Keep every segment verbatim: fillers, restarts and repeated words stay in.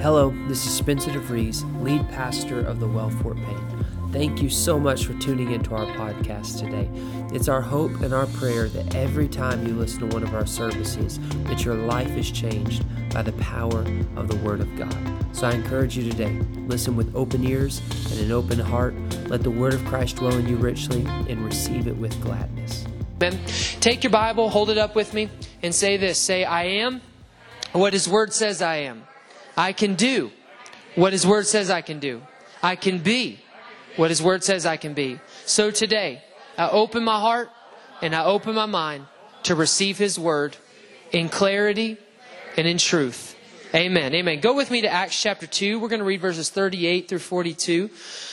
Hello, this is Spencer DeVries, lead pastor of the Well Fort Payne. Thank you so much for tuning into our podcast today. It's our hope and our prayer that every time you listen to one of our services, that your life is changed by the power of the Word of God. So I encourage you today, listen with open ears and an open heart. Let the Word of Christ dwell in you richly and receive it with gladness. Amen. Take your Bible, hold it up with me, and say this. Say, I am what His Word says I am. I can do what His Word says I can do. I can be what His Word says I can be. So today, I open my heart and I open my mind to receive His Word in clarity and in truth. Amen. Amen. Go with me to Acts chapter two. We're going to read verses thirty-eight through forty-two.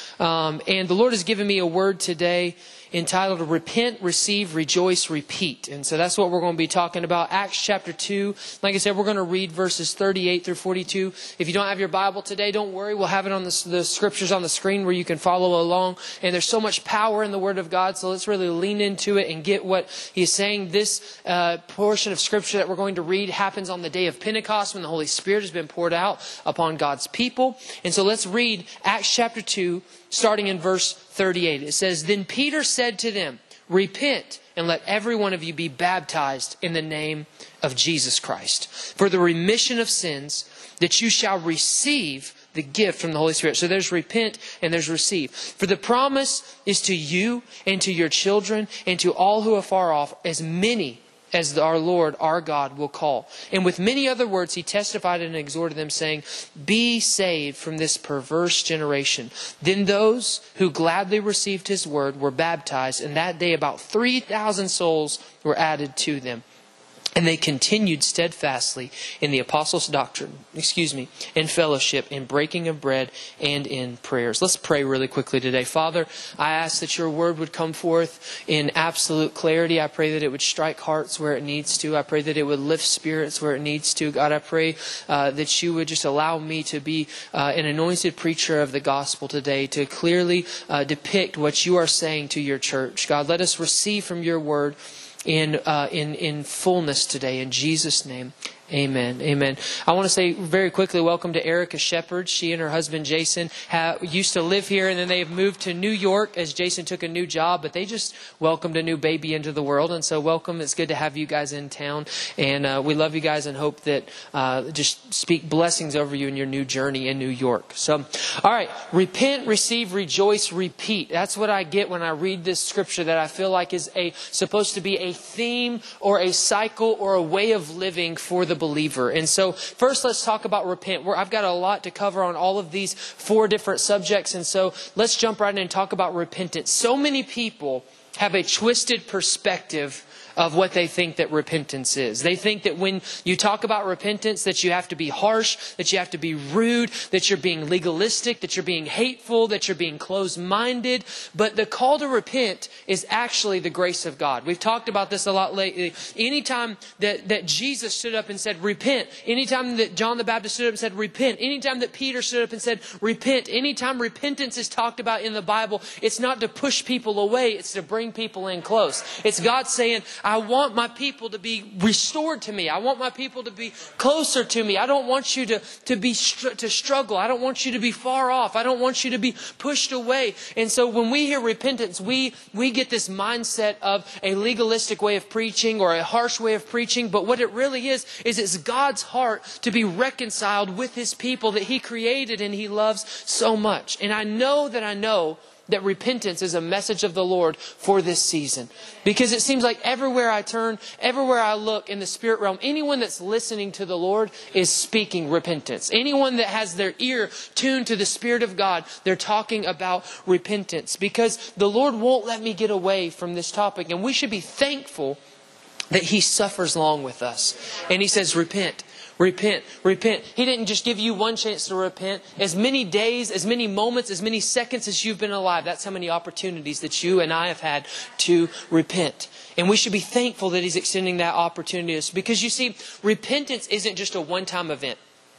Um, and the Lord has given me a word today entitled Repent, Receive, Rejoice, Repeat. And so that's what we're going to be talking about. Acts chapter two. Like I said, we're going to read verses thirty-eight through forty-two. If you don't have your Bible today, don't worry. We'll have it on the, the scriptures on the screen where you can follow along. And there's so much power in the Word of God. So let's really lean into it and get what He's saying. This uh, portion of scripture that we're going to read happens on the day of Pentecost when the Holy Spirit has been poured out upon God's people. And so let's read Acts chapter two, starting in verse thirty-eight. It says, Then Peter said to them, Repent, and let every one of you be baptized in the name of Jesus Christ, for the remission of sins, that you shall receive the gift from the Holy Spirit. So there's repent and there's receive. For the promise is to you and to your children and to all who are far off, as many as our Lord, our God, will call. And with many other words, he testified and exhorted them, saying, Be saved from this perverse generation. Then those who gladly received his word were baptized, and that day about three thousand souls were added to them. And they continued steadfastly in the apostles' doctrine, excuse me, in fellowship, in breaking of bread, and in prayers. Let's pray really quickly today. Father, I ask that your word would come forth in absolute clarity. I pray that it would strike hearts where it needs to. I pray that it would lift spirits where it needs to. God, I pray uh, that you would just allow me to be uh, an anointed preacher of the gospel today, to clearly uh, depict what you are saying to your church. God, let us receive from your word in uh, in in fullness today. In Jesus' name, amen. Amen. I want to say very quickly, welcome to Erica Shepard. She and her husband Jason have, used to live here, and then they've moved to New York as Jason took a new job. But they just welcomed a new baby into the world, and so welcome. It's good to have you guys in town, and uh, we love you guys and hope that uh, just speak blessings over you in your new journey in New York. So, all right, repent, receive, rejoice, repeat. That's what I get when I read this scripture that I feel like is a supposed to be a theme or a cycle or a way of living for the believer. And so first let's talk about repent. We're, I've got a lot to cover on all of these four different subjects. And so let's jump right in and talk about repentance. So many people have a twisted perspective of what they think that repentance is. They think that when you talk about repentance, that you have to be harsh, that you have to be rude, that you're being legalistic, that you're being hateful, that you're being closed-minded. But the call to repent is actually the grace of God. We've talked about this a lot lately. Anytime that, that Jesus stood up and said, repent. Anytime that John the Baptist stood up and said, repent. Anytime that Peter stood up and said, repent. Anytime repentance is talked about in the Bible, it's not to push people away, it's to bring people in close. It's God saying, I want my people to be restored to me. I want my people to be closer to me. I don't want you to, to be str- to struggle. I don't want you to be far off. I don't want you to be pushed away. And so when we hear repentance, we, we get this mindset of a legalistic way of preaching or a harsh way of preaching. But what it really is, is it's God's heart to be reconciled with his people that he created and he loves so much. And I know that I know that repentance is a message of the Lord for this season. Because it seems like everywhere I turn, everywhere I look in the spirit realm, anyone that's listening to the Lord is speaking repentance. Anyone that has their ear tuned to the Spirit of God, they're talking about repentance. Because the Lord won't let me get away from this topic. And we should be thankful that he suffers long with us. And he says, repent. Repent, repent. He didn't just give you one chance to repent. As many days, as many moments, as many seconds as you've been alive, that's how many opportunities that you and I have had to repent. And we should be thankful that he's extending that opportunity to us. Because you see, repentance isn't just a one-time event.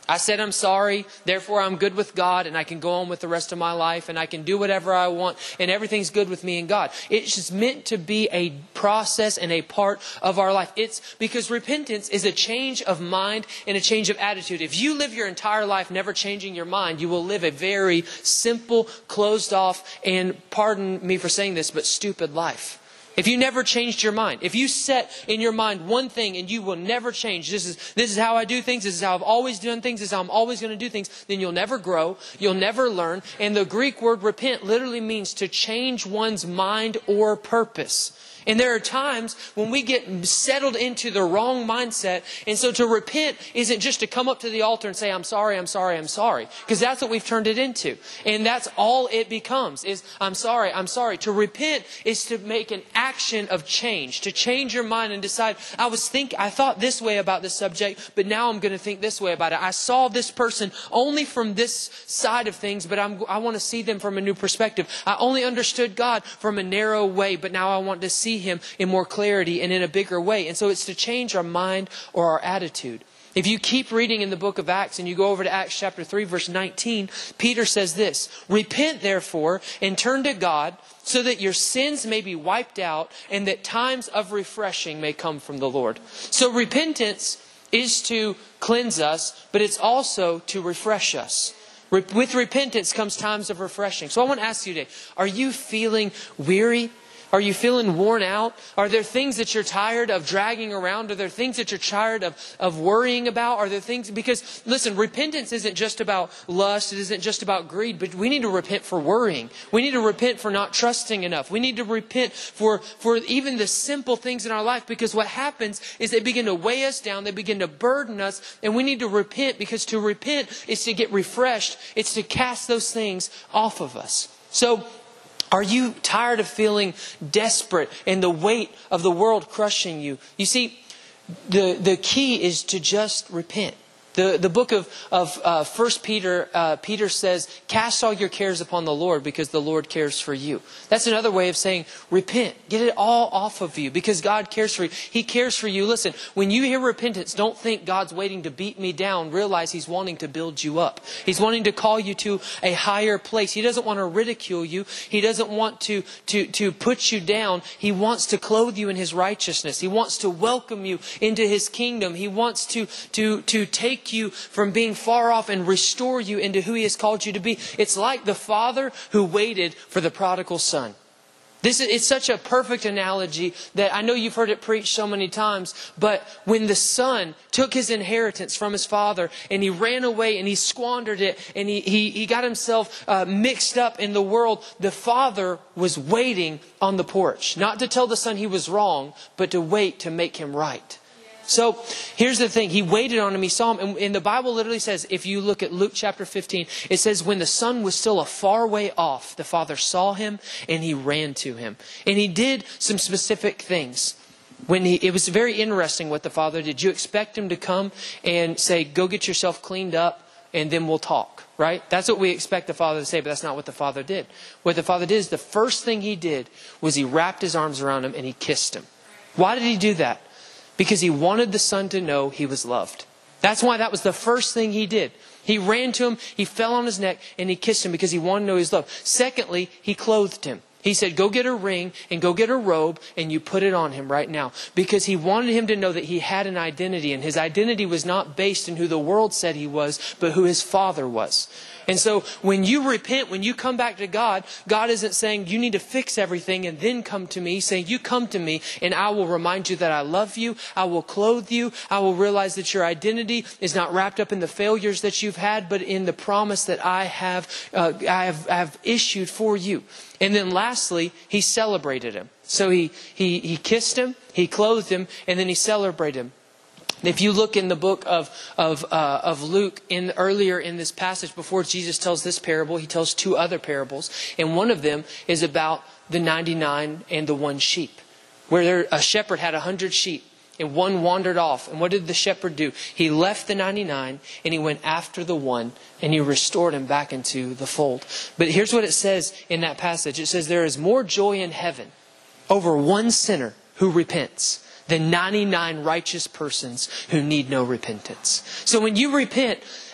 I said I'm sorry, therefore I'm good with God, and I can go on with the rest of my life, and I can do whatever I want, and everything's good with me and God. It's just meant to be a process and a part of our life. It's because repentance is a change of mind and a change of attitude. If you live your entire life never changing your mind, you will live a very simple, closed off, and pardon me for saying this, but stupid life. If you never changed your mind, if you set in your mind one thing and you will never change, this is this is how I do things, this is how I've always done things, this is how I'm always going to do things, then you'll never grow, you'll never learn. And the Greek word repent literally means to change one's mind or purpose. And there are times when we get settled into the wrong mindset. And so to repent isn't just to come up to the altar and say, I'm sorry, I'm sorry, I'm sorry. Because that's what we've turned it into. And that's all it becomes is, I'm sorry, I'm sorry. To repent is to make an action of change. To change your mind and decide, I was think, I thought this way about this subject, but now I'm going to think this way about it. I saw this person only from this side of things, but I'm, I want to see them from a new perspective. I only understood God from a narrow way, but now I want to see Him in more clarity and in a bigger way. And so it's to change our mind or our attitude. If you keep reading in the book of Acts and you go over to Acts chapter three, verse nineteen, Peter says this, repent therefore and turn to God so that your sins may be wiped out and that times of refreshing may come from the Lord. So repentance is to cleanse us, but it's also to refresh us. With repentance comes times of refreshing. So I want to ask you today, are you feeling weary? Are you feeling worn out? Are there things that you're tired of dragging around? Are there things that you're tired of, of worrying about? Are there things, because listen, repentance isn't just about lust. It isn't just about greed, but we need to repent for worrying. We need to repent for not trusting enough. We need to repent for, for even the simple things in our life, because what happens is they begin to weigh us down. They begin to burden us, and we need to repent, because to repent is to get refreshed. It's to cast those things off of us. So, are you tired of feeling desperate and the weight of the world crushing you? You see, the, the key is to just repent. The, the book of, of uh, First Peter, uh, Peter says, cast all your cares upon the Lord because the Lord cares for you. That's another way of saying repent. Get it all off of you because God cares for you. He cares for you. Listen, when you hear repentance, don't think God's waiting to beat me down. Realize He's wanting to build you up. He's wanting to call you to a higher place. He doesn't want to ridicule you. He doesn't want to, to, to put you down. He wants to clothe you in His righteousness. He wants to welcome you into His kingdom. He wants to, to, to take you from being far off and restore you into who He has called you to be. It's like the father who waited for the prodigal son. This is, it's such a perfect analogy that I know you've heard it preached so many times, but when the son took his inheritance from his father and he ran away and he squandered it and he, he, he got himself uh, mixed up in the world, the father was waiting on the porch, not to tell the son he was wrong, but to wait to make him right. So here's the thing. He waited on him. He saw him. And, and the Bible literally says, if you look at Luke chapter fifteen, it says when the son was still a far way off, the father saw him and he ran to him. And he did some specific things. When he, it was very interesting what the father did. You expect him to come and say, go get yourself cleaned up and then we'll talk, right? That's what we expect the father to say, but that's not what the father did. What the father did is the first thing he did was he wrapped his arms around him and he kissed him. Why did he do that? Because he wanted the son to know he was loved. That's why that was the first thing he did. He ran to him, he fell on his neck, and he kissed him because he wanted to know he was loved. Secondly, he clothed him. He said, go get a ring and go get a robe and you put it on him right now. Because he wanted him to know that he had an identity. And his identity was not based in who the world said he was, but who his father was. And so when you repent, when you come back to God, God isn't saying you need to fix everything and then come to me. He's saying you come to me and I will remind you that I love you. I will clothe you. I will realize that your identity is not wrapped up in the failures that you've had, but in the promise that I have, uh, I have, I have issued for you. And then lastly, he celebrated him. So he, he, he kissed him, he clothed him, and then he celebrated him. If you look in the book of of uh, of Luke, in earlier in this passage, before Jesus tells this parable, he tells two other parables, and one of them is about the ninety-nine and the one sheep, where there, a shepherd had a hundred sheep, and one wandered off. And what did the shepherd do? He left the ninety-nine and he went after the one, and he restored him back into the fold. But here's what it says in that passage: it says there is more joy in heaven over one sinner who repents than ninety-nine righteous persons who need no repentance. So when you repent,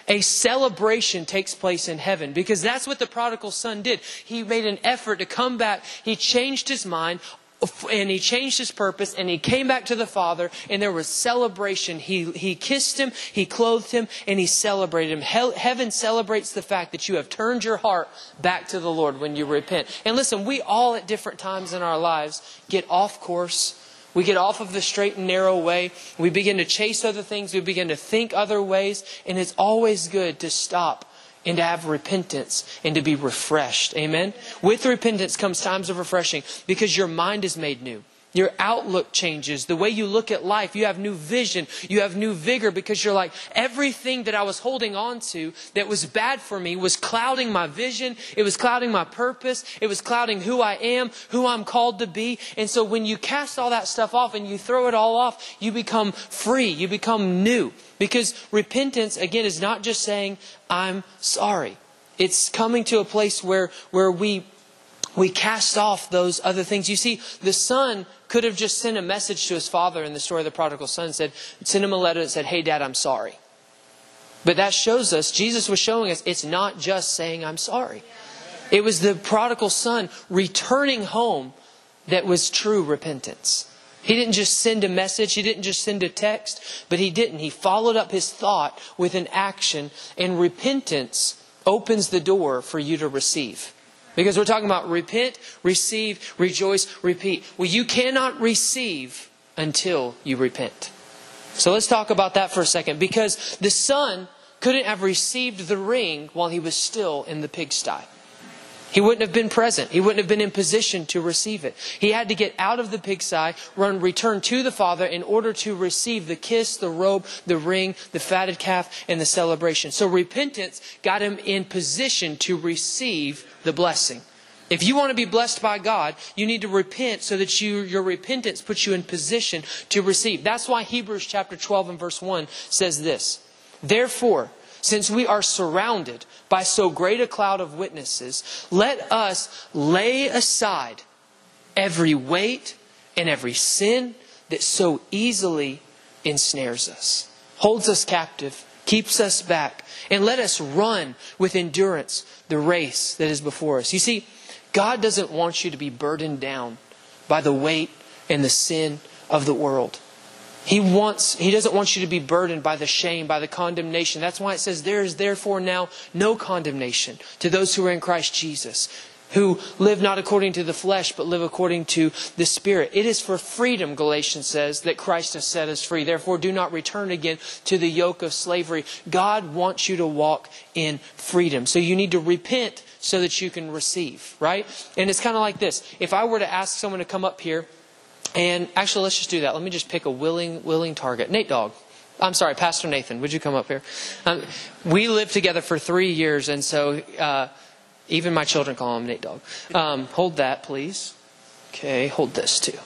a celebration takes place in heaven, because that's what the prodigal son did. He made an effort to come back. He changed his mind and he changed his purpose and he came back to the Father, and there was celebration. He, he kissed him, he clothed him, and he celebrated him. He, heaven celebrates the fact that you have turned your heart back to the Lord when you repent. And listen, we all at different times in our lives get off course. We get off of the straight and narrow way. We begin to chase other things. We begin to think other ways. And it's always good to stop and to have repentance and to be refreshed. Amen? With repentance comes times of refreshing, because your mind is made new. Your outlook changes. The way you look at life, you have new vision. You have new vigor, because you're like, everything that I was holding on to that was bad for me was clouding my vision. It was clouding my purpose. It was clouding who I am, who I'm called to be. And so when you cast all that stuff off and you throw it all off, you become free. You become new. Because repentance, again, is not just saying, I'm sorry. It's coming to a place where, where we We cast off those other things. You see, the son could have just sent a message to his father in the story of the prodigal son, said, send him a letter that said, hey, Dad, I'm sorry. But that shows us, Jesus was showing us, it's not just saying I'm sorry. It was the prodigal son returning home that was true repentance. He didn't just send a message. He didn't just send a text. But he didn't. He followed up his thought with an action. And repentance opens the door for you to receive. Because we're talking about repent, receive, rejoice, repeat. Well, you cannot receive until you repent. So let's talk about that for a second. Because the son couldn't have received the ring while he was still in the pigsty. He wouldn't have been present. He wouldn't have been in position to receive it. He had to get out of the pigsty, run, return to the Father in order to receive the kiss, the robe, the ring, the fatted calf, and the celebration. So repentance got him in position to receive the blessing. If you want to be blessed by God, you need to repent so that you, your repentance puts you in position to receive. That's why Hebrews chapter twelve and verse one says this. Therefore, since we are surrounded by so great a cloud of witnesses, let us lay aside every weight and every sin that so easily ensnares us, holds us captive, keeps us back, and let us run with endurance the race that is before us. You see, God doesn't want you to be burdened down by the weight and the sin of the world. He wants, He doesn't want you to be burdened by the shame, by the condemnation. That's why it says, there is therefore now no condemnation to those who are in Christ Jesus, who live not according to the flesh, but live according to the Spirit. It is for freedom, Galatians says, that Christ has set us free. Therefore, do not return again to the yoke of slavery. God wants you to walk in freedom. So you need to repent so that you can receive, right? And it's kind of like this. If I were to ask someone to come up here, and actually, let's just do that. Let me just pick a willing, willing target. Nate Dogg. I'm sorry, Pastor Nathan. Would you come up here? Um, we lived together for three years, and so uh, even my children call him Nate Dogg. Um, hold that, please. Okay, hold this too.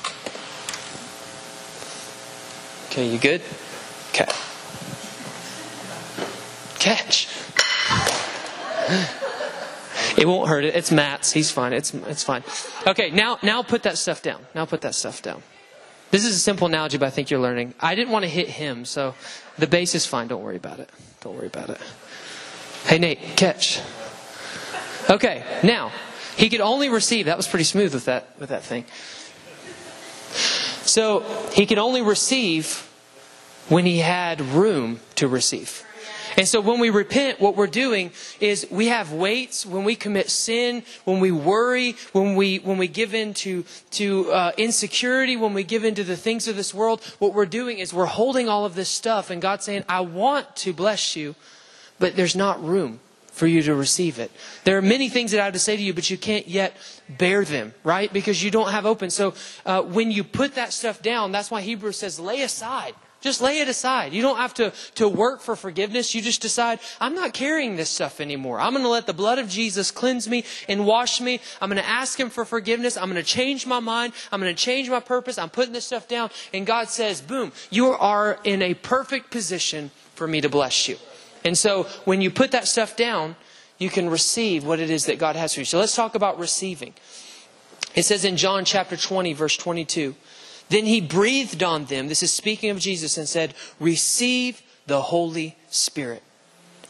Okay, you good? Okay. Catch. It won't hurt it. It's Matt's. He's fine. It's it's fine. Okay, now now put that stuff down. Now put that stuff down. This is a simple analogy, but I think you're learning. I didn't want to hit him, so the base is fine. Don't worry about it. Don't worry about it. Hey, Nate, catch. Okay, now, he could only receive. That was pretty smooth with that with that thing. So, he could only receive when he had room to receive. And so when we repent, what we're doing is we have weights. When we commit sin, when we worry, when we when we give in to, to uh, insecurity, when we give in to the things of this world, what we're doing is we're holding all of this stuff. And God's saying, I want to bless you, but there's not room for you to receive it. There are many things that I have to say to you, but you can't yet bear them, right? Because you don't have open. So uh, when you put that stuff down, that's why Hebrews says, lay aside. Just lay it aside. You don't have to, to work for forgiveness. You just decide, I'm not carrying this stuff anymore. I'm going to let the blood of Jesus cleanse me and wash me. I'm going to ask Him for forgiveness. I'm going to change my mind. I'm going to change my purpose. I'm putting this stuff down. And God says, boom, you are in a perfect position for me to bless you. And so when you put that stuff down, you can receive what it is that God has for you. So let's talk about receiving. It says in John chapter twenty, verse twenty-two, then He breathed on them, this is speaking of Jesus, and said, receive the Holy Spirit.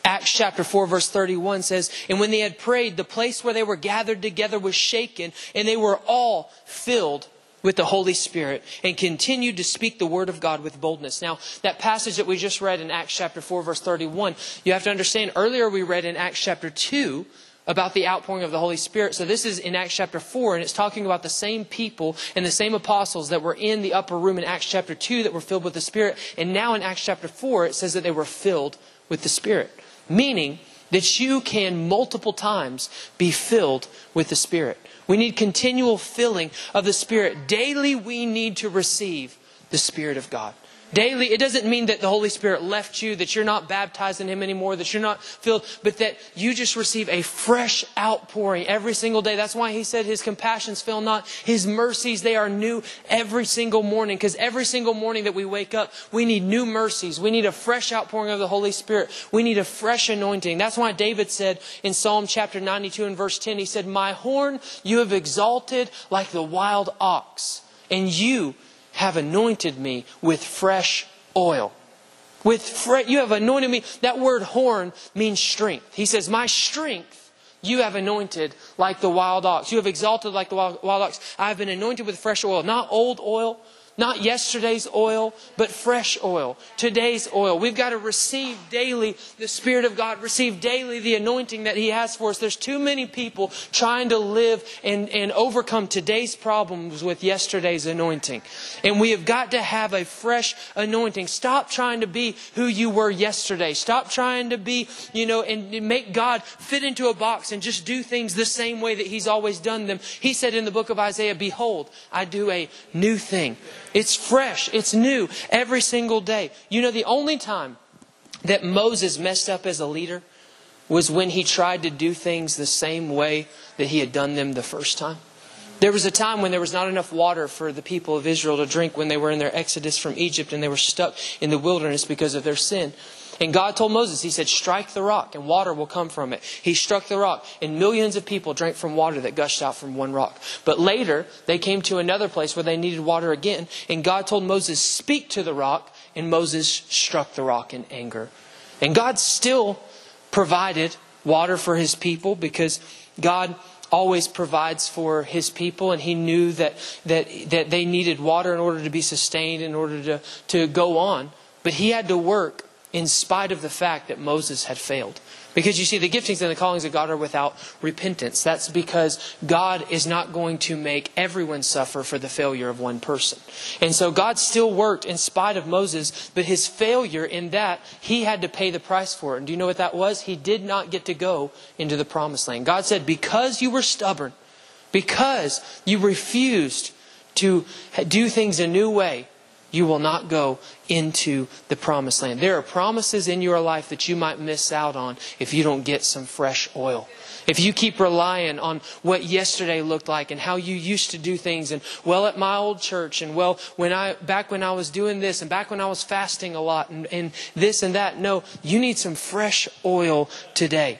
Acts chapter four verse thirty-one says, and when they had prayed, the place where they were gathered together was shaken, and they were all filled with the Holy Spirit and continued to speak the word of God with boldness. Now, that passage that we just read in Acts chapter four verse thirty-one, you have to understand, earlier we read in Acts chapter two about the outpouring of the Holy Spirit. So this is in Acts chapter four, and it's talking about the same people and the same apostles that were in the upper room in Acts chapter two that were filled with the Spirit. And now in Acts chapter four, it says that they were filled with the Spirit. Meaning that you can multiple times be filled with the Spirit. We need continual filling of the Spirit. Daily we need to receive the Spirit of God. Daily, it doesn't mean that the Holy Spirit left you, that you're not baptized in Him anymore, that you're not filled, but that you just receive a fresh outpouring every single day. That's why He said His compassions fail not. His mercies, they are new every single morning. Because every single morning that we wake up, we need new mercies. We need a fresh outpouring of the Holy Spirit. We need a fresh anointing. That's why David said in Psalm chapter ninety-two and verse ten, he said, my horn you have exalted like the wild ox, and you have anointed me with fresh oil. With fre- you have anointed me. That word horn means strength. He says, my strength you have anointed like the wild ox. You have exalted like the wild, wild ox. I have been anointed with fresh oil. Not old oil, not yesterday's oil, but fresh oil. Today's oil. We've got to receive daily the Spirit of God. Receive daily the anointing that He has for us. There's too many people trying to live and, and overcome today's problems with yesterday's anointing. And we have got to have a fresh anointing. Stop trying to be who you were yesterday. Stop trying to be, you know, and make God fit into a box and just do things the same way that He's always done them. He said in the book of Isaiah, behold, I do a new thing. It's fresh. It's new every single day. You know, the only time that Moses messed up as a leader was when he tried to do things the same way that he had done them the first time. There was a time when there was not enough water for the people of Israel to drink when they were in their exodus from Egypt and they were stuck in the wilderness because of their sin. And God told Moses, He said, strike the rock and water will come from it. He struck the rock and millions of people drank from water that gushed out from one rock. But later they came to another place where they needed water again. And God told Moses, speak to the rock. And Moses struck the rock in anger. And God still provided water for His people because God always provides for His people, and He knew that that that they needed water in order to be sustained, in order to, to go on. But He had to work in spite of the fact that Moses had failed. Because you see, the giftings and the callings of God are without repentance. That's because God is not going to make everyone suffer for the failure of one person. And so God still worked in spite of Moses, but his failure in that, he had to pay the price for it. And do you know what that was? He did not get to go into the promised land. God said, because you were stubborn, because you refused to do things a new way, you will not go into the promised land. There are promises in your life that you might miss out on if you don't get some fresh oil. If you keep relying on what yesterday looked like and how you used to do things, and well, at my old church, and well, when I back when I was doing this, and back when I was fasting a lot, and, and this and that. No, you need some fresh oil today.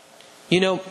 You know,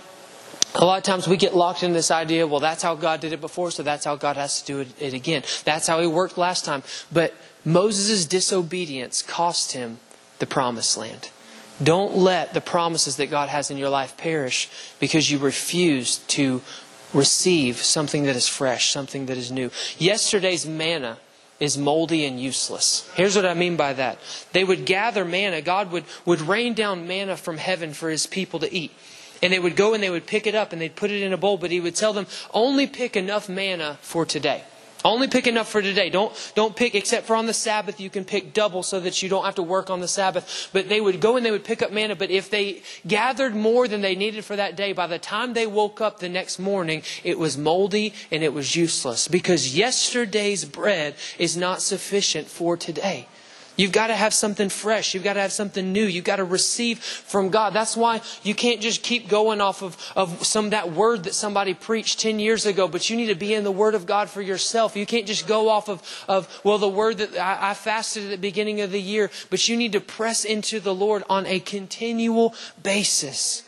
a lot of times we get locked in this idea, well, that's how God did it before, so that's how God has to do it, it again. That's how He worked last time. But Moses' disobedience cost him the promised land. Don't let the promises that God has in your life perish because you refuse to receive something that is fresh, something that is new. Yesterday's manna is moldy and useless. Here's what I mean by that. They would gather manna. God would, would rain down manna from heaven for His people to eat. And they would go and they would pick it up and they'd put it in a bowl. But He would tell them, only pick enough manna for today. Only pick enough for today. Don't, don't pick, except for on the Sabbath, you can pick double so that you don't have to work on the Sabbath. But they would go and they would pick up manna. But if they gathered more than they needed for that day, by the time they woke up the next morning, it was moldy and it was useless. Because yesterday's bread is not sufficient for today. You've got to have something fresh. You've got to have something new. You've got to receive from God. That's why you can't just keep going off of, of some that word that somebody preached ten years ago, but you need to be in the Word of God for yourself. You can't just go off of, of well, the word that I, I fasted at the beginning of the year, but you need to press into the Lord on a continual basis.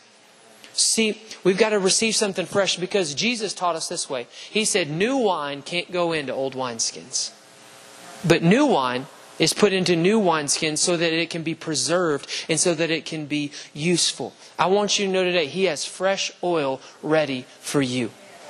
See, we've got to receive something fresh because Jesus taught us this way. He said, new wine can't go into old wineskins, but new wine is put into new wineskins so that it can be preserved and so that it can be useful. I want you to know today, He has fresh oil ready for you.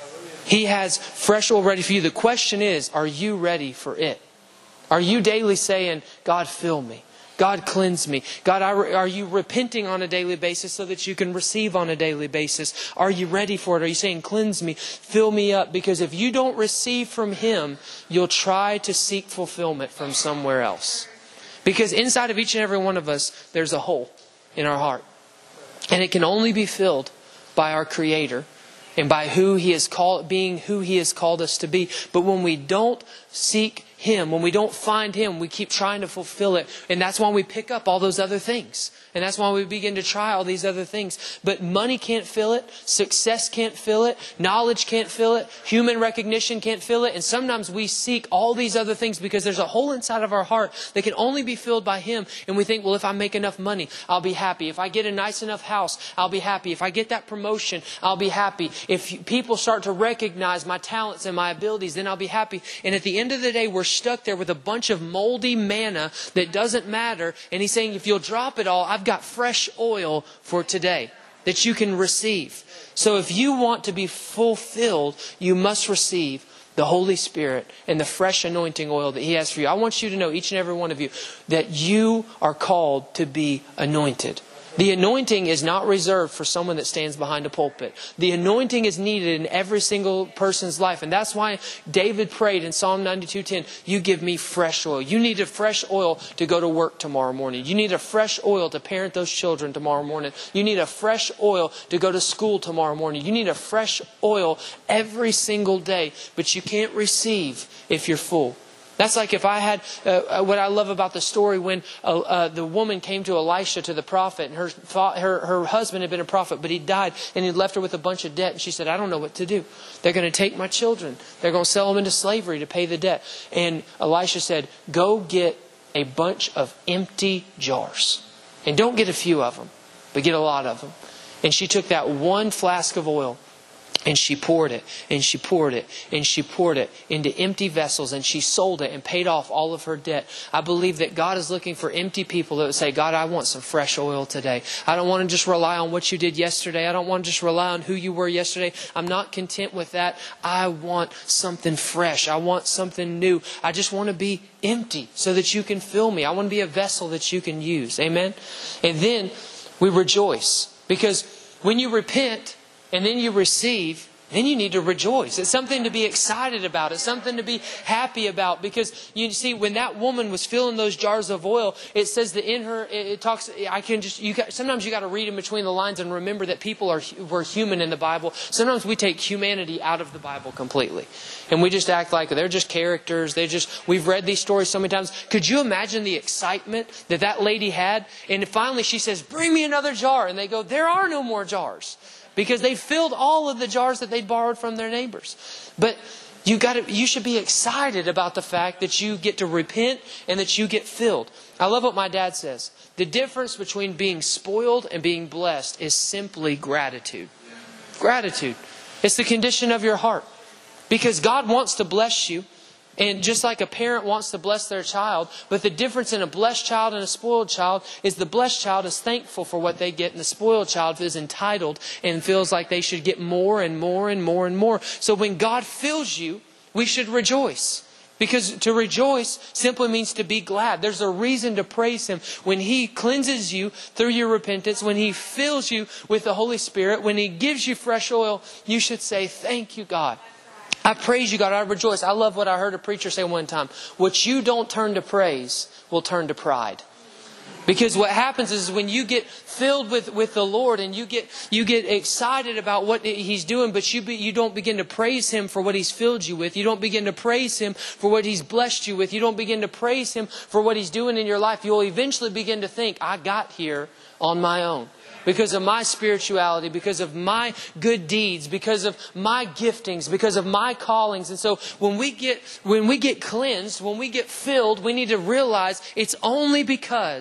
He has fresh oil ready for you. The question is, are you ready for it? Are you daily saying, God, fill me? God, cleanse me. God, are you repenting on a daily basis so that you can receive on a daily basis? Are you ready for it? Are you saying, cleanse me, fill me up? Because if you don't receive from Him, you'll try to seek fulfillment from somewhere else. Because inside of each and every one of us, there's a hole in our heart. And it can only be filled by our Creator and by who He is called, being who He has called us to be. But when we don't seek Him, when we don't find Him, we keep trying to fulfill it. And that's why we pick up all those other things. And that's why we begin to try all these other things. But money can't fill it. Success can't fill it. Knowledge can't fill it. Human recognition can't fill it. And sometimes we seek all these other things because there's a hole inside of our heart that can only be filled by Him. And we think, well, if I make enough money, I'll be happy. If I get a nice enough house, I'll be happy. If I get that promotion, I'll be happy. If people start to recognize my talents and my abilities, then I'll be happy. And at the end of the day, we're stuck there with a bunch of moldy manna that doesn't matter. And He's saying, if you'll drop it all, I've got fresh oil for today that you can receive. So if you want to be fulfilled, you must receive the Holy Spirit and the fresh anointing oil that He has for you. I want you to know, each and every one of you, that you are called to be anointed. The anointing is not reserved for someone that stands behind a pulpit. The anointing is needed in every single person's life. And that's why David prayed in Psalm ninety-two ten, you give me fresh oil. You need a fresh oil to go to work tomorrow morning. You need a fresh oil to parent those children tomorrow morning. You need a fresh oil to go to school tomorrow morning. You need a fresh oil every single day. But you can't receive if you're full. That's like if I had, uh, what I love about the story when uh, uh, the woman came to Elisha, to the prophet, and her, her her husband had been a prophet, but he died, and he left her with a bunch of debt. And she said, I don't know what to do. They're going to take my children. They're going to sell them into slavery to pay the debt. And Elisha said, go get a bunch of empty jars. And don't get a few of them, but get a lot of them. And she took that one flask of oil, and she poured it, and she poured it, and she poured it into empty vessels, and she sold it and paid off all of her debt. I believe that God is looking for empty people that would say, God, I want some fresh oil today. I don't want to just rely on what you did yesterday. I don't want to just rely on who you were yesterday. I'm not content with that. I want something fresh. I want something new. I just want to be empty so that you can fill me. I want to be a vessel that you can use. Amen? And then we rejoice, because when you repent and then you receive, then you need to rejoice. It's something to be excited about. It's something to be happy about. Because you see, when that woman was filling those jars of oil, it says that in her, it, it talks, I can just, you got, sometimes you got to read in between the lines and remember that people are, were human in the Bible. Sometimes we take humanity out of the Bible completely. And we just act like they're just characters. They just, we've read these stories so many times. Could you imagine the excitement that that lady had? And finally she says, bring me another jar. And they go, there are no more jars. Because they filled all of the jars that they'd borrowed from their neighbors. But you got to, you should be excited about the fact that you get to repent and that you get filled. I love what my dad says. The difference between being spoiled and being blessed is simply gratitude. Gratitude. It's the condition of your heart. Because God wants to bless you. And just like a parent wants to bless their child, but the difference in a blessed child and a spoiled child is the blessed child is thankful for what they get, and the spoiled child is entitled and feels like they should get more and more and more and more. So when God fills you, we should rejoice. Because to rejoice simply means to be glad. There's a reason to praise Him. When He cleanses you through your repentance, when He fills you with the Holy Spirit, when He gives you fresh oil, you should say, thank you, God. I praise you, God. I rejoice. I love what I heard a preacher say one time. What you don't turn to praise will turn to pride. Because what happens is when you get filled with, with the Lord and you get you get excited about what He's doing, but you be, you don't begin to praise Him for what He's filled you with. You don't begin to praise Him for what He's blessed you with. You don't begin to praise Him for what He's doing in your life. You'll eventually begin to think, I got here on my own. Because of my spirituality, because of my good deeds, because of my giftings, because of my callings. And so when we get when we get cleansed, when we get filled, we need to realize it's only because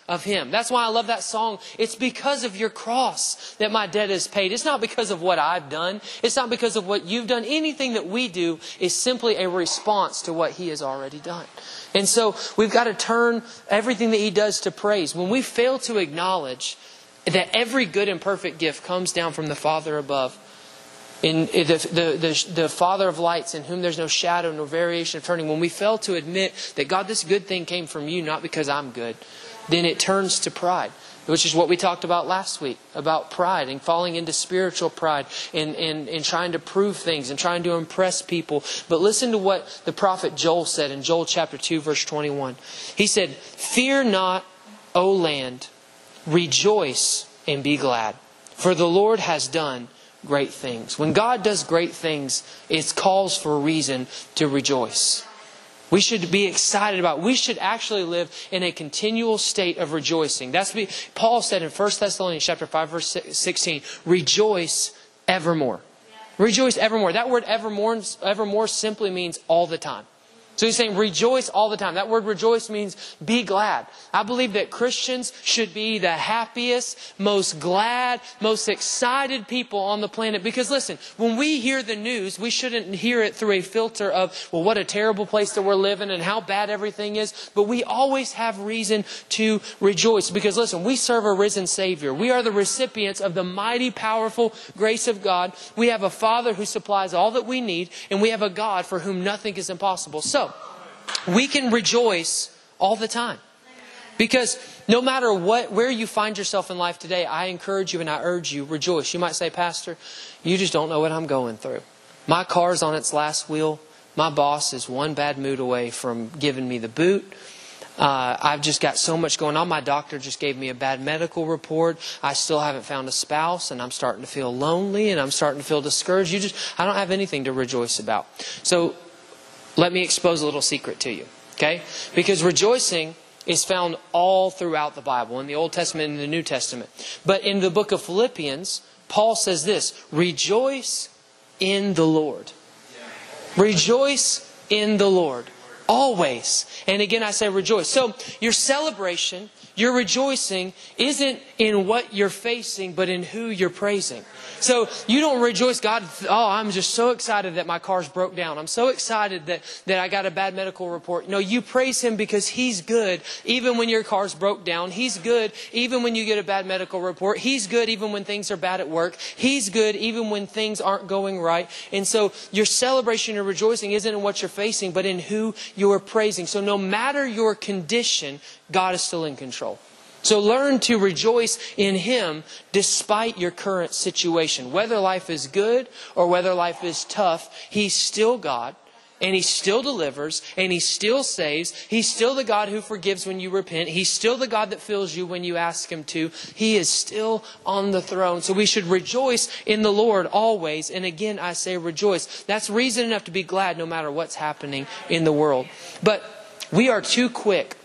of Him. That's why I love that song. It's because of your cross that my debt is paid. It's not because of what I've done. It's not because of what you've done. Anything that we do is simply a response to what He has already done. And so we've got to turn everything that He does to praise. When we fail to acknowledge that every good and perfect gift comes down from the Father above, in the, the, the, the Father of lights, in whom there's no shadow, no variation of turning. When we fail to admit that, God, this good thing came from you, not because I'm good, then it turns to pride, which is what we talked about last week, about pride and falling into spiritual pride and, and, and trying to prove things and trying to impress people. But listen to what the prophet Joel said in Joel chapter two, verse twenty-one. He said, "Fear not, O land, rejoice and be glad, for the Lord has done great things." When God does great things, it calls for a reason to rejoice. We should be excited about it. We should actually live in a continual state of rejoicing. That's what Paul said in First Thessalonians chapter five, verse sixteen. Rejoice evermore. Rejoice evermore. That word evermore, evermore simply means all the time. So he's saying rejoice all the time. That word rejoice means be glad. I believe that Christians should be the happiest, most glad, most excited people on the planet. Because listen, when we hear the news, we shouldn't hear it through a filter of, well, what a terrible place that we're living and how bad everything is. But we always have reason to rejoice. Because listen, we serve a risen Savior. We are the recipients of the mighty, powerful grace of God. We have a Father who supplies all that we need. And we have a God for whom nothing is impossible. So, we can rejoice all the time. Because no matter what, where you find yourself in life today, I encourage you and I urge you, rejoice. You might say, "Pastor, you just don't know what I'm going through. My car's on its last wheel. My boss is one bad mood away from giving me the boot. Uh, I've just got so much going on. My doctor just gave me a bad medical report. I still haven't found a spouse and I'm starting to feel lonely and I'm starting to feel discouraged. You just, I don't have anything to rejoice about." So, let me expose a little secret to you, okay? Because rejoicing is found all throughout the Bible, in the Old Testament and the New Testament. But in the book of Philippians, Paul says this, "Rejoice in the Lord." Rejoice in the Lord. Always. And again, I say rejoice. So your celebration, your rejoicing isn't in what you're facing, but in who you're praising. So you don't rejoice, God, oh, I'm just so excited that my car's broke down. I'm so excited that, that I got a bad medical report. No, you praise Him because He's good even when your car's broke down. He's good even when you get a bad medical report. He's good even when things are bad at work. He's good even when things aren't going right. And so your celebration, your rejoicing isn't in what you're facing, but in who you're praising. So no matter your condition, God is still in control. So learn to rejoice in Him despite your current situation. Whether life is good or whether life is tough, He's still God. And He still delivers. And He still saves. He's still the God who forgives when you repent. He's still the God that fills you when you ask Him to. He is still on the throne. So we should rejoice in the Lord always. And again, I say rejoice. That's reason enough to be glad no matter what's happening in the world. But we are too quick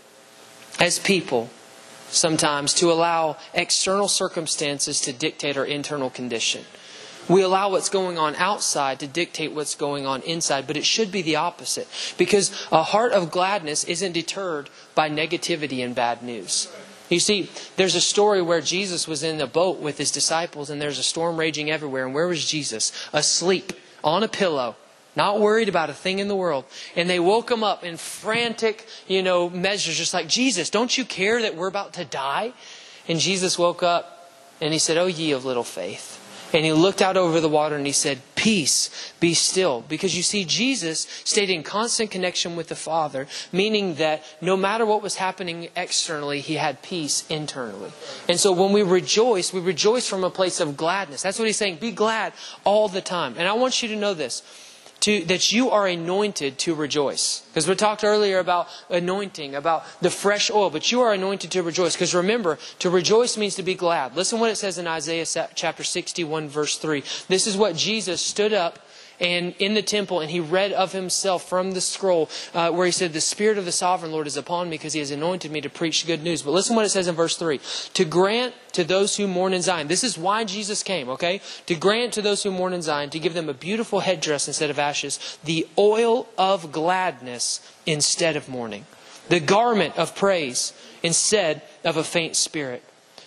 as people sometimes to allow external circumstances to dictate our internal condition. We allow what's going on outside to dictate what's going on inside, but it should be the opposite. Because a heart of gladness isn't deterred by negativity and bad news. You see, there's a story where Jesus was in a boat with His disciples and there's a storm raging everywhere. And where was Jesus? Asleep on a pillow. Not worried about a thing in the world. And they woke Him up in frantic, you know, measures. Just like, "Jesus, don't you care that we're about to die?" And Jesus woke up and He said, "Oh, ye of little faith." And He looked out over the water and He said, "Peace, be still." Because you see, Jesus stayed in constant connection with the Father, meaning that no matter what was happening externally, He had peace internally. And so when we rejoice, we rejoice from a place of gladness. That's what He's saying. Be glad all the time. And I want you to know this. To, that you are anointed to rejoice. Because we talked earlier about anointing, about the fresh oil. But you are anointed to rejoice. Because remember, to rejoice means to be glad. Listen what it says in Isaiah chapter sixty-one, verse three. This is what Jesus stood up and in the temple, and He read of Himself from the scroll uh, where He said, "The Spirit of the Sovereign Lord is upon me because He has anointed me to preach good news." But listen what it says in verse three. "To grant to those who mourn in Zion." This is why Jesus came, okay? "To grant to those who mourn in Zion, to give them a beautiful headdress instead of ashes, the oil of gladness instead of mourning, the garment of praise instead of a faint spirit,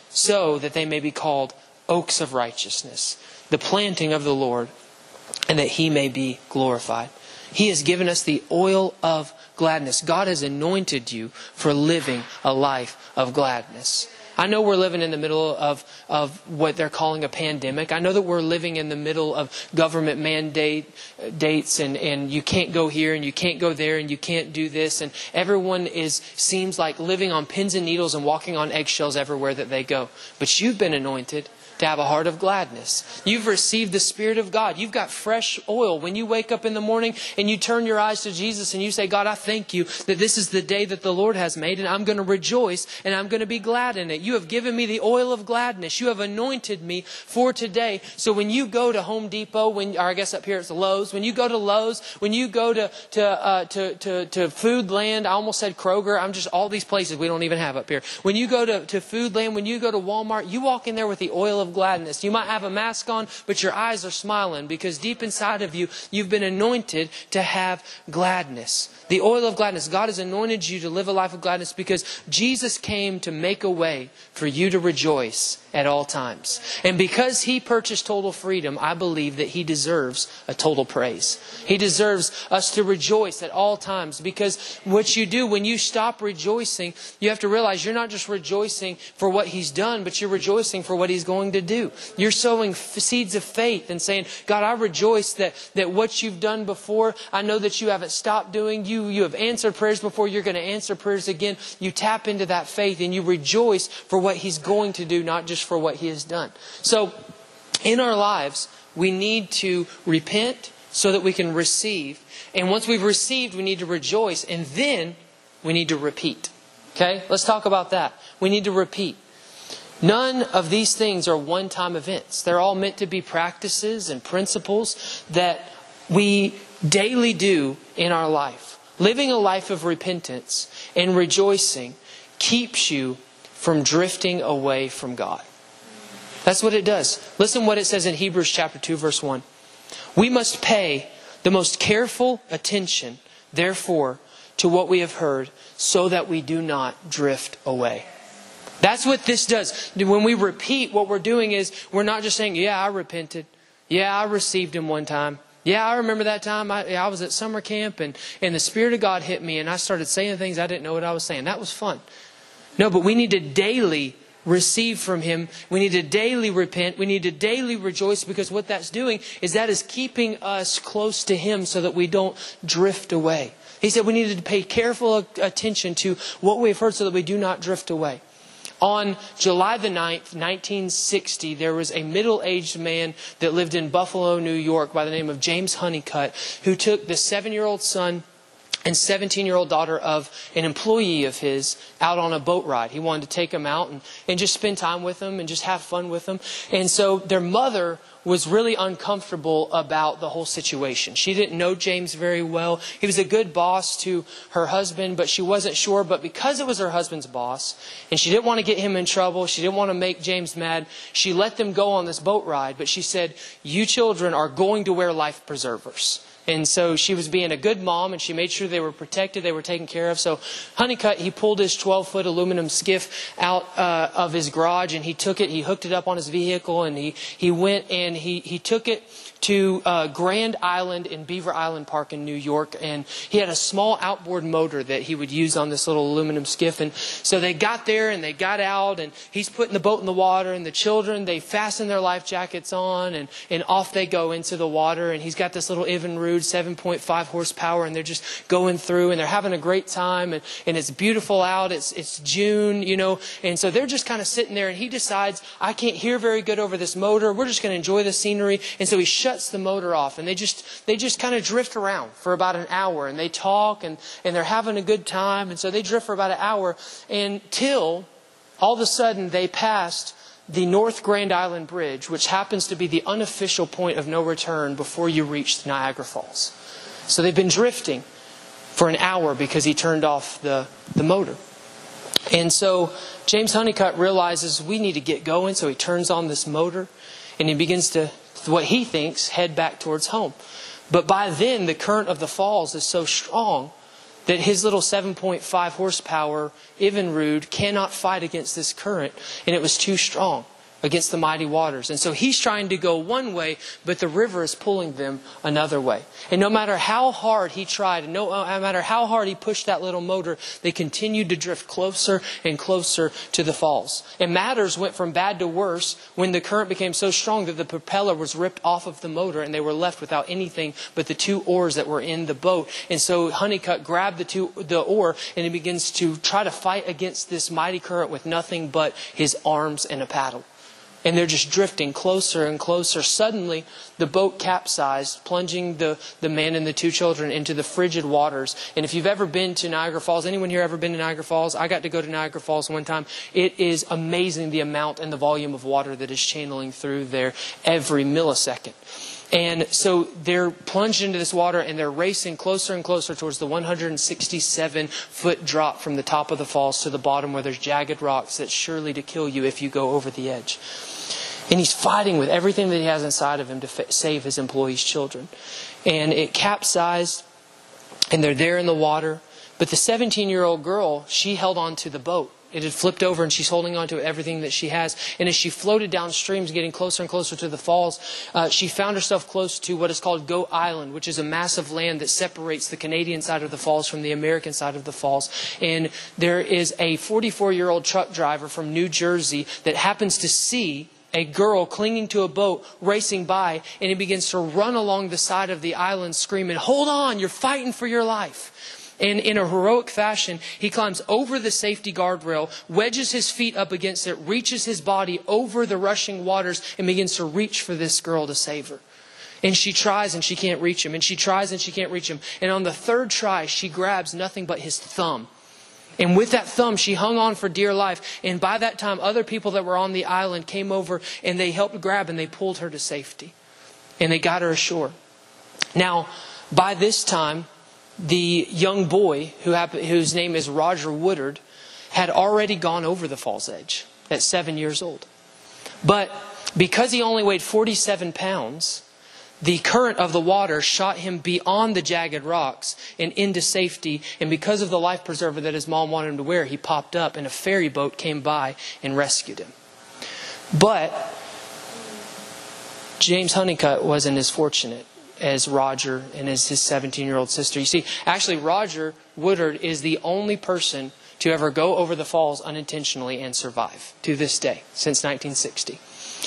so that they may be called oaks of righteousness, the planting of the Lord, and that He may be glorified. He has given us the oil of gladness. God has anointed you for living a life of gladness. I know we're living in the middle of, of what they're calling a pandemic. I know that we're living in the middle of government mandate dates and, and you can't go here and you can't go there and you can't do this. And everyone is seems like living on pins and needles and walking on eggshells everywhere that they go. But you've been anointed to have a heart of gladness. You've received the Spirit of God. You've got fresh oil. When you wake up in the morning and you turn your eyes to Jesus and you say, God, I thank you that this is the day that the Lord has made and I'm going to rejoice and I'm going to be glad in it. You have given me the oil of gladness. You have anointed me for today. So when you go to Home Depot, when, or I guess up here it's Lowe's, when you go to Lowe's, when you go to, to, uh, to, to, to Foodland, I almost said Kroger. I'm just all these places we don't even have up here. When you go to, to Foodland, when you go to Walmart, you walk in there with the oil of gladness. You might have a mask on, but your eyes are smiling because deep inside of you, you've been anointed to have gladness. The oil of gladness. God has anointed you to live a life of gladness because Jesus came to make a way for you to rejoice at all times. And because He purchased total freedom, I believe that He deserves a total praise. He deserves us to rejoice at all times, because what you do when you stop rejoicing, you have to realize you're not just rejoicing for what He's done, but you're rejoicing for what He's going to do. You're sowing f- seeds of faith and saying, God, I rejoice that, that what you've done before, I know that you haven't stopped doing. You, you have answered prayers before. You're going to answer prayers again. You tap into that faith and you rejoice for what He's going to do, not just for what He has done. So in our lives, we need to repent so that we can receive. And once we've received, we need to rejoice. And then we need to repeat. Okay? Let's talk about that. We need to repeat. None of these things are one-time events. They're all meant to be practices and principles that we daily do in our life. Living a life of repentance and rejoicing keeps you from drifting away from God. That's what it does. Listen what it says in Hebrews chapter two, verse one. We must pay the most careful attention, therefore, to what we have heard, so that we do not drift away. That's what this does. When we repeat, what we're doing is we're not just saying, yeah, I repented. Yeah, I received Him one time. Yeah, I remember that time I, I was at summer camp and, and the Spirit of God hit me and I started saying things I didn't know what I was saying. That was fun. No, but we need to daily receive from Him. We need to daily repent. We need to daily rejoice, because what that's doing is that is keeping us close to Him so that we don't drift away. He said we needed to pay careful attention to what we've heard so that we do not drift away. On July the ninth, nineteen sixty, there was a middle-aged man that lived in Buffalo, New York by the name of James Honeycutt, who took the seven-year-old son and seventeen-year-old daughter of an employee of his out on a boat ride. He wanted to take them out and, and just spend time with them and just have fun with them. And so their mother was really uncomfortable about the whole situation. She didn't know James very well. He was a good boss to her husband, but she wasn't sure. But because it was her husband's boss, and she didn't want to get him in trouble, she didn't want to make James mad, she let them go on this boat ride. But she said, you children are going to wear life preservers. And so she was being a good mom, and she made sure they were protected, they were taken care of. So Honeycutt, he pulled his twelve-foot aluminum skiff out uh, of his garage, and he took it, he hooked it up on his vehicle, and he, he went and he, he took it to uh, Grand Island in Beaver Island Park in New York. And he had a small outboard motor that he would use on this little aluminum skiff. And so they got there and they got out, and he's putting the boat in the water, and the children, they fasten their life jackets on, and, and off they go into the water. And he's got this little Evinrude seven point five horsepower, and they're just going through and they're having a great time, and, and it's beautiful out. It's, it's June, you know, and so they're just kind of sitting there, and he decides, I can't hear very good over this motor. We're just going to enjoy the scenery. And so he shuts the motor off, and they just they just kind of drift around for about an hour, and they talk, and, and they're having a good time. And so they drift for about an hour until all of a sudden they passed the North Grand Island Bridge, which happens to be the unofficial point of no return before you reach the Niagara Falls. So they've been drifting for an hour because he turned off the, the motor. And so James Honeycutt realizes we need to get going. So he turns on this motor and he begins to, what he thinks, head back towards home. But by then, the current of the falls is so strong that his little seven point five horsepower Evinrude cannot fight against this current, and it was too strong against the mighty waters. And so he's trying to go one way, but the river is pulling them another way. And no matter how hard he tried, and no matter how hard he pushed that little motor, they continued to drift closer and closer to the falls. And matters went from bad to worse when the current became so strong that the propeller was ripped off of the motor and they were left without anything but the two oars that were in the boat. And so Honeycutt grabbed the two the oar and he begins to try to fight against this mighty current with nothing but his arms and a paddle. And they're just drifting closer and closer. Suddenly, the boat capsized, plunging the, the man and the two children into the frigid waters. And if you've ever been to Niagara Falls, anyone here ever been to Niagara Falls? I got to go to Niagara Falls one time. It is amazing the amount and the volume of water that is channeling through there every millisecond. And so they're plunged into this water and they're racing closer and closer towards the one hundred sixty-seven foot drop from the top of the falls to the bottom where there's jagged rocks that's surely to kill you if you go over the edge. And he's fighting with everything that he has inside of him to f- save his employees' children. And it capsized and they're there in the water. But the seventeen-year-old girl, she held on to the boat. It had flipped over and she's holding on to everything that she has. And as she floated downstream, getting closer and closer to the falls, uh, she found herself close to what is called Goat Island, which is a massive land that separates the Canadian side of the falls from the American side of the falls. And there is a forty-four-year-old truck driver from New Jersey that happens to see a girl clinging to a boat racing by, and he begins to run along the side of the island screaming, "Hold on, you're fighting for your life." And in a heroic fashion, he climbs over the safety guardrail, wedges his feet up against it, reaches his body over the rushing waters, and begins to reach for this girl to save her. And she tries and she can't reach him. And she tries and she can't reach him. And on the third try, she grabs nothing but his thumb. And with that thumb, she hung on for dear life. And by that time, other people that were on the island came over and they helped grab and they pulled her to safety. And they got her ashore. Now, by this time, the young boy, who happened, whose name is Roger Woodard, had already gone over the fall's edge at seven years old. But because he only weighed forty-seven pounds, the current of the water shot him beyond the jagged rocks and into safety. And because of the life preserver that his mom wanted him to wear, he popped up and a ferry boat came by and rescued him. But James Honeycutt wasn't as fortunate as Roger and as his seventeen-year-old sister. You see, actually Roger Woodard is the only person to ever go over the falls unintentionally and survive to this day, since nineteen sixty.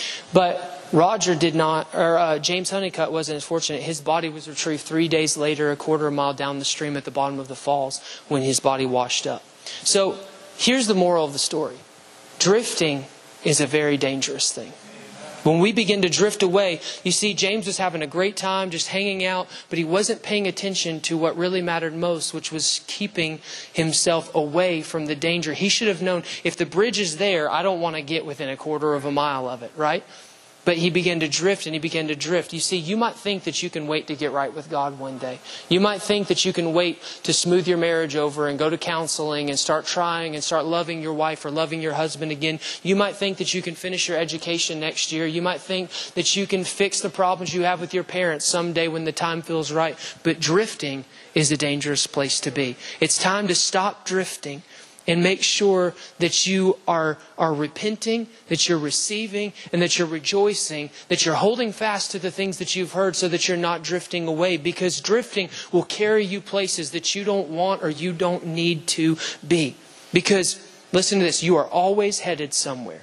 But Roger did not, or uh, James Honeycutt wasn't as fortunate. His body was retrieved three days later, a quarter of a mile down the stream at the bottom of the falls, when his body washed up. So here's the moral of the story. Drifting is a very dangerous thing. When we begin to drift away, you see, James was having a great time just hanging out, but he wasn't paying attention to what really mattered most, which was keeping himself away from the danger. He should have known, if the bridge is there, I don't want to get within a quarter of a mile of it, right? But he began to drift and he began to drift. You see, you might think that you can wait to get right with God one day. You might think that you can wait to smooth your marriage over and go to counseling and start trying and start loving your wife or loving your husband again. You might think that you can finish your education next year. You might think that you can fix the problems you have with your parents someday when the time feels right. But drifting is a dangerous place to be. It's time to stop drifting and make sure that you are, are repenting, that you're receiving, and that you're rejoicing, that you're holding fast to the things that you've heard so that you're not drifting away. Because drifting will carry you places that you don't want or you don't need to be. Because, listen to this, you are always headed somewhere.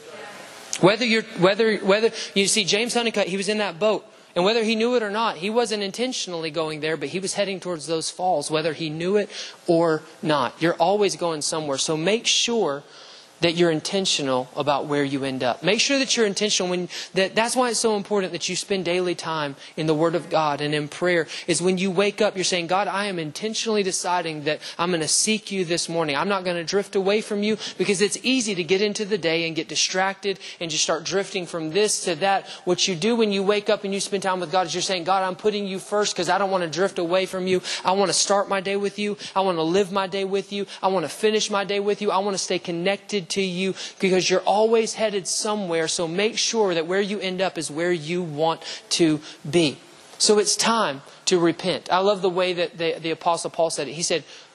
Whether you're, whether, whether, you see, James Honeycutt, he was in that boat. And whether he knew it or not, he wasn't intentionally going there, but he was heading towards those falls, whether he knew it or not. You're always going somewhere. So make sure that you're intentional about where you end up. Make sure that you're intentional. When that, that's why it's so important that you spend daily time in the Word of God and in prayer. Is when you wake up, you're saying, God, I am intentionally deciding that I'm going to seek you this morning. I'm not going to drift away from you, because it's easy to get into the day and get distracted and just start drifting from this to that. What you do when you wake up and you spend time with God is you're saying, God, I'm putting you first because I don't want to drift away from you. I want to start my day with you. I want to live my day with you. I want to finish my day with you. I want to stay connected to you, because you're always headed somewhere. So make sure that where you end up is where you want to be. So it's time to repent. I love the way that the, the Apostle Paul said it. He said,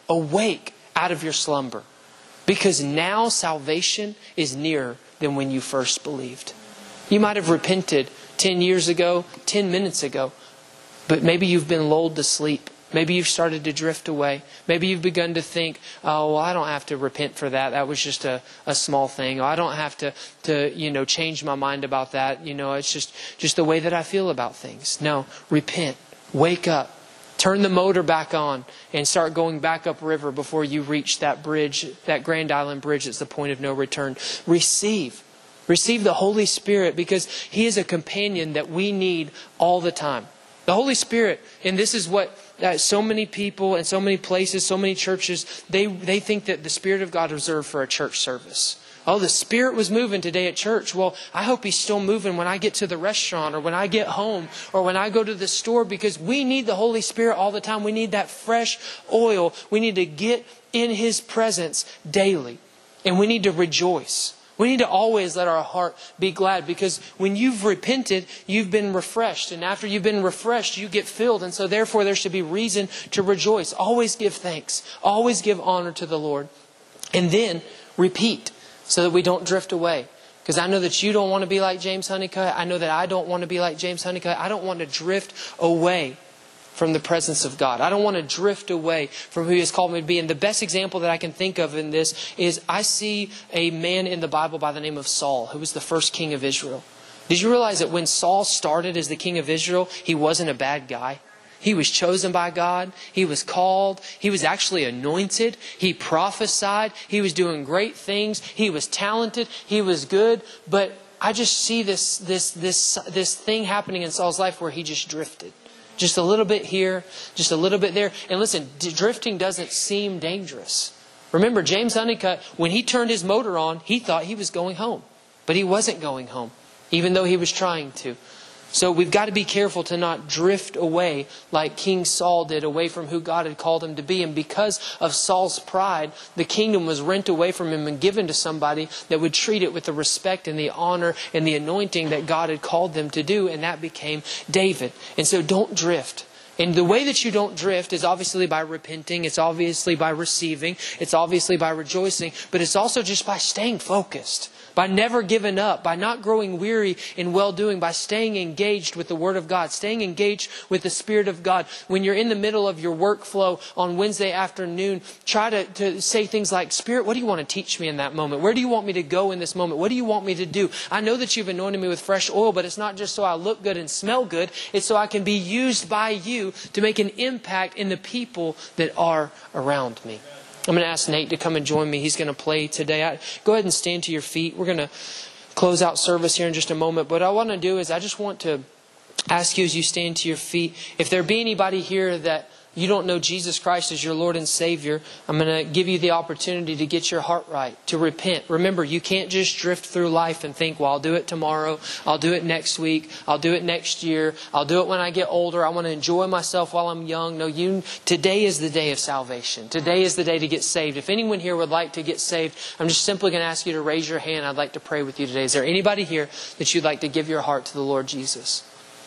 awake out of your slumber. Because now salvation is nearer than when you first believed. You might have repented ten years ago, ten minutes ago, but maybe you've been lulled to sleep. Maybe you've started to drift away. Maybe you've begun to think, oh, well, I don't have to repent for that. That was just a, a small thing. Or I don't have to, to, you know, change my mind about that. You know, it's just, just the way that I feel about things. No, repent. Wake up. Turn the motor back on and start going back upriver before you reach that bridge, that Grand Island Bridge that's the point of no return. Receive. Receive the Holy Spirit, because He is a companion that we need all the time. The Holy Spirit, and this is what uh, so many people and so many places, so many churches, they, they think that the Spirit of God is reserved for a church service. Oh, the Spirit was moving today at church. Well, I hope He's still moving when I get to the restaurant or when I get home or when I go to the store, because we need the Holy Spirit all the time. We need that fresh oil. We need to get in His presence daily. And we need to rejoice. We need to always let our heart be glad, because when you've repented, you've been refreshed. And after you've been refreshed, you get filled. And so therefore there should be reason to rejoice. Always give thanks. Always give honor to the Lord. And then repeat, so that we don't drift away. Because I know that you don't want to be like James Honeycutt. I know that I don't want to be like James Honeycutt. I don't want to drift away from the presence of God. I don't want to drift away from who He has called me to be. And the best example that I can think of in this is I see a man in the Bible by the name of Saul, who was the first king of Israel. Did you realize that when Saul started as the king of Israel, he wasn't a bad guy? He was chosen by God. He was called. He was actually anointed. He prophesied. He was doing great things. He was talented. He was good. But I just see this, this, this, this thing happening in Saul's life where he just drifted. Just a little bit here, just a little bit there. And listen, drifting doesn't seem dangerous. Remember, James Honeycutt, when he turned his motor on, he thought he was going home. But he wasn't going home, even though he was trying to. So we've got to be careful to not drift away like King Saul did, away from who God had called him to be. And because of Saul's pride, the kingdom was rent away from him and given to somebody that would treat it with the respect and the honor and the anointing that God had called them to do. And that became David. And so don't drift. And the way that you don't drift is obviously by repenting. It's obviously by receiving. It's obviously by rejoicing. But it's also just by staying focused. By never giving up, by not growing weary in well-doing, by staying engaged with the Word of God, staying engaged with the Spirit of God. When you're in the middle of your workflow on Wednesday afternoon, try to, to say things like, Spirit, what do you want to teach me in that moment? Where do you want me to go in this moment? What do you want me to do? I know that you've anointed me with fresh oil, but it's not just so I look good and smell good. It's so I can be used by you to make an impact in the people that are around me. I'm going to ask Nate to come and join me. He's going to play today. I, go ahead and stand to your feet. We're going to close out service here in just a moment. But what I want to do is I just want to ask you as you stand to your feet, if there be anybody here that you don't know Jesus Christ as your Lord and Savior, I'm going to give you the opportunity to get your heart right, to repent. Remember, you can't just drift through life and think, well, I'll do it tomorrow. I'll do it next week. I'll do it next year. I'll do it when I get older. I want to enjoy myself while I'm young. No, you. Today is the day of salvation. Today is the day to get saved. If anyone here would like to get saved, I'm just simply going to ask you to raise your hand. I'd like to pray with you today. Is there anybody here that you'd like to give your heart to the Lord Jesus?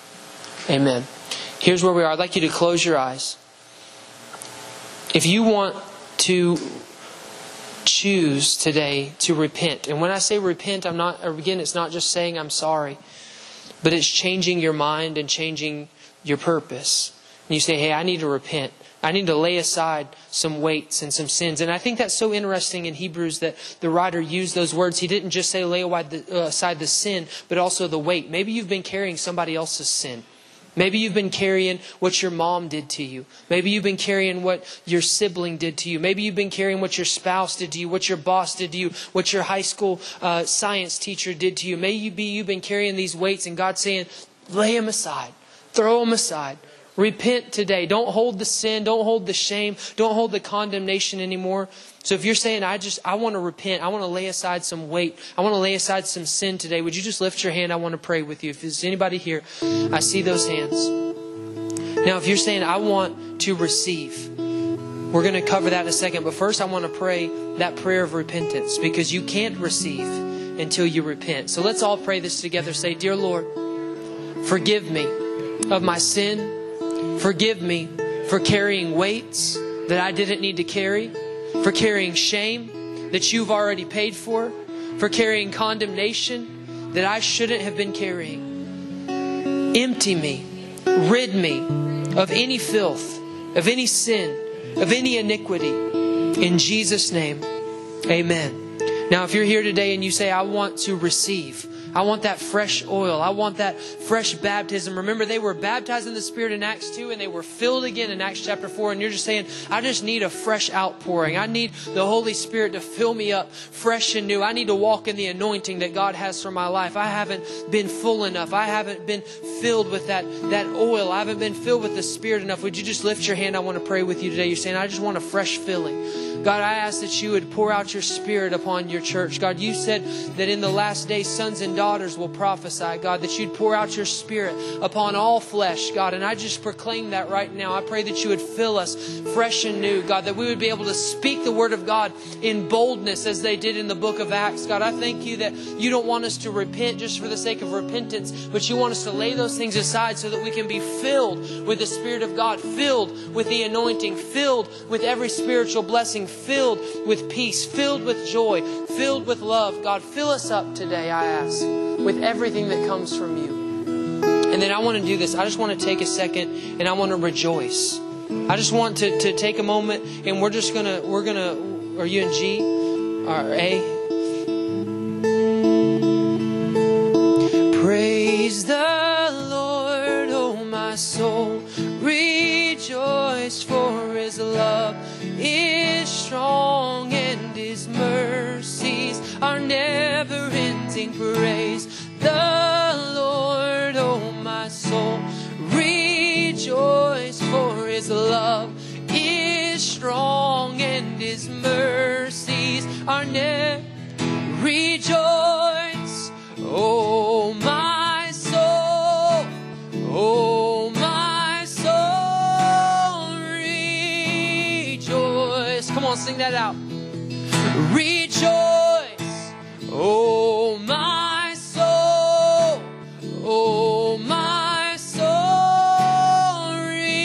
Amen. Here's where we are. I'd like you to close your eyes. If you want to choose today to repent, and when I say repent, I'm not, again, it's not just saying I'm sorry, but it's changing your mind and changing your purpose. And you say, hey, I need to repent. I need to lay aside some weights and some sins. And I think that's so interesting in Hebrews that the writer used those words. He didn't just say lay aside the sin, but also the weight. Maybe you've been carrying somebody else's sin. Maybe you've been carrying what your mom did to you. Maybe you've been carrying what your sibling did to you. Maybe you've been carrying what your spouse did to you, what your boss did to you, what your high school uh, science teacher did to you. Maybe you've been carrying these weights and God's saying, lay them aside. Throw them aside. Repent today. Don't hold the sin. Don't hold the shame. Don't hold the condemnation anymore. So if you're saying, I just, I want to repent. I want to lay aside some weight. I want to lay aside some sin today. Would you just lift your hand? I want to pray with you. If there's anybody here, I see those hands. Now, if you're saying, I want to receive, we're going to cover that in a second. But first, I want to pray that prayer of repentance, because you can't receive until you repent. So let's all pray this together. Say, dear Lord, forgive me of my sin. Forgive me for carrying weights that I didn't need to carry, for carrying shame that you've already paid for, for carrying condemnation that I shouldn't have been carrying. Empty me, rid me of any filth, of any sin, of any iniquity. In Jesus' name, amen. Now, if you're here today and you say, I want to receive, I want that fresh oil. I want that fresh baptism. Remember, they were baptized in the Spirit in Acts two, and they were filled again in Acts chapter four. And you're just saying, I just need a fresh outpouring. I need the Holy Spirit to fill me up fresh and new. I need to walk in the anointing that God has for my life. I haven't been full enough. I haven't been filled with that, that oil. I haven't been filled with the Spirit enough. Would you just lift your hand? I want to pray with you today. You're saying, I just want a fresh filling. God, I ask that you would pour out your Spirit upon your church. God, you said that in the last days, sons and daughters will prophesy. God, that you'd pour out your Spirit upon all flesh, God. And I just proclaim that right now. I pray that you would fill us fresh and new, God, that we would be able to speak the word of God in boldness as they did in the book of Acts. God, I thank you that you don't want us to repent just for the sake of repentance, but you want us to lay those things aside so that we can be filled with the Spirit of God, filled with the anointing, filled with every spiritual blessing, filled with peace, filled with joy, filled with love. God, fill us up today, I ask, with everything that comes from you. And then I want to do this. I just want to take a second and I want to rejoice. I just want to, to take a moment and we're just going to, we're going to, are you in G or A? Praise the Lord, oh my soul, rejoice, for His love is strong and His mercies are never-ending. Praise the Lord, oh my soul, rejoice, for His love is strong and His mercies are never. Rejoice, oh my soul, oh my soul, rejoice. Come on, sing that out. Rejoice, oh my soul, oh my soul,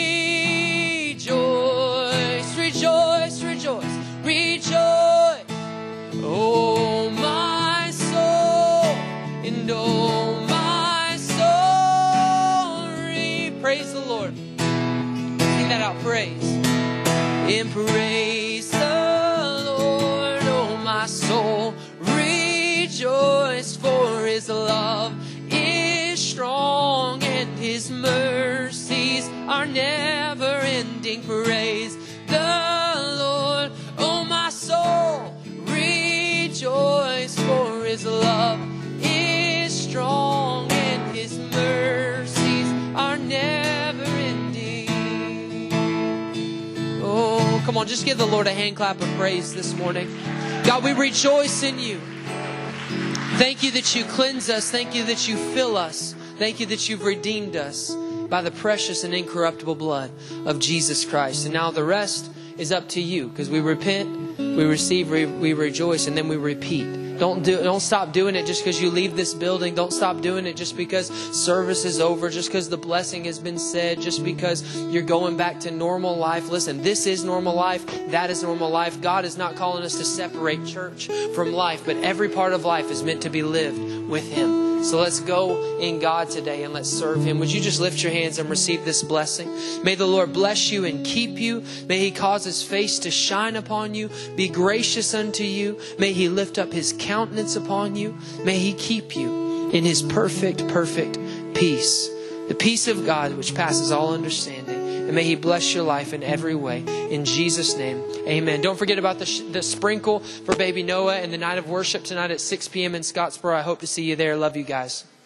rejoice, rejoice, rejoice, rejoice, oh my soul, and oh my soul, re- praise the Lord. Sing that out, praise. And praise the Lord, oh my soul, rejoice, for His love is strong and His mercies are never ending. Praise the Lord, oh my soul, rejoice, for His love is strong and His mercies are never ending. Oh, come on, just give the Lord a hand clap of praise this morning. God, we rejoice in you. Thank you that you cleanse us. Thank you that you fill us. Thank you that you've redeemed us by the precious and incorruptible blood of Jesus Christ. And now the rest is up to you, because we repent, we receive, we, we rejoice, and then we repeat. Don't do, don't stop doing it just because you leave this building. Don't stop doing it just because service is over, just because the blessing has been said, just because you're going back to normal life. Listen, this is normal life. That is normal life. God is not calling us to separate church from life, but every part of life is meant to be lived with Him. So let's go in God today and let's serve Him. Would you just lift your hands and receive this blessing? May the Lord bless you and keep you. May He cause His face to shine upon you, be gracious unto you. May He lift up His countenance upon you. May He keep you in His perfect, perfect peace. The peace of God which passes all understanding. And may He bless your life in every way. In Jesus' name, amen. Don't forget about the, sh- the sprinkle for baby Noah and the night of worship tonight at six p.m. in Scottsboro. I hope to see you there. Love you guys.